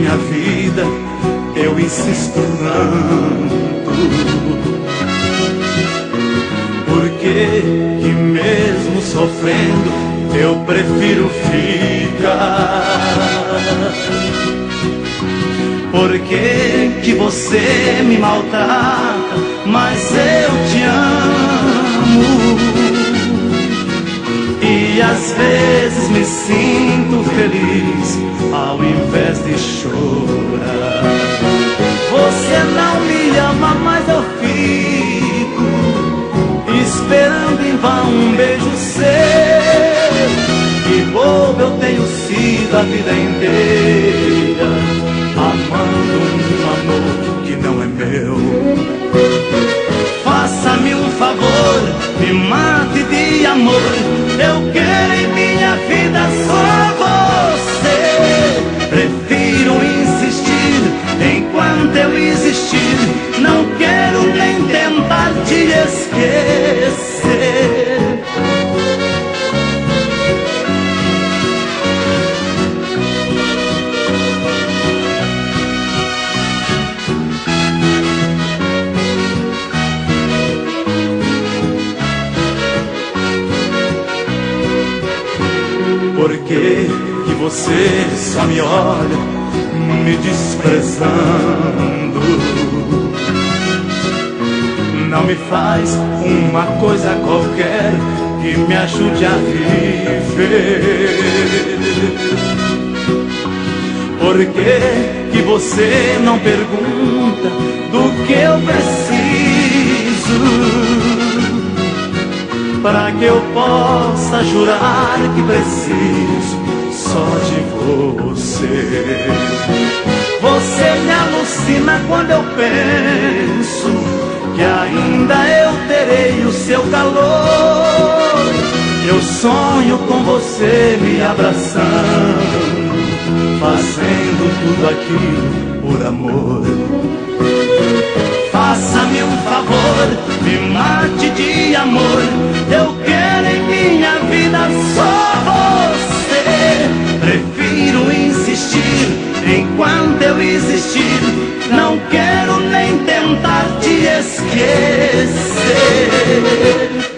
minha vida, eu insisto tanto. Por que mesmo sofrendo eu prefiro ficar? Por que você me maltrata, mas eu te amo? E às vezes me sinto feliz ao invés de chorar. Você não me ama, mas eu fico esperando em vão um beijo seu. Que bobo eu tenho sido a vida inteira, amando um amor que não é meu. Faça-me um favor, me mate de amor. Eu quero em minha vida só você. Prefiro insistir enquanto eu existir. Não quero nem tentar te esquecer. Por que você só me olha me desprezando? Não me faz uma coisa qualquer que me ajude a viver. Por que você não pergunta do que eu preciso, para que eu possa jurar que preciso só de você? Você me alucina quando eu penso que ainda eu terei o seu calor. Eu sonho com você me abraçando, fazendo tudo aquilo por amor. Faça-me um favor, me mate de amor. Eu quero em minha vida só você. Prefiro insistir enquanto eu existir. Não quero nem tentar te esquecer.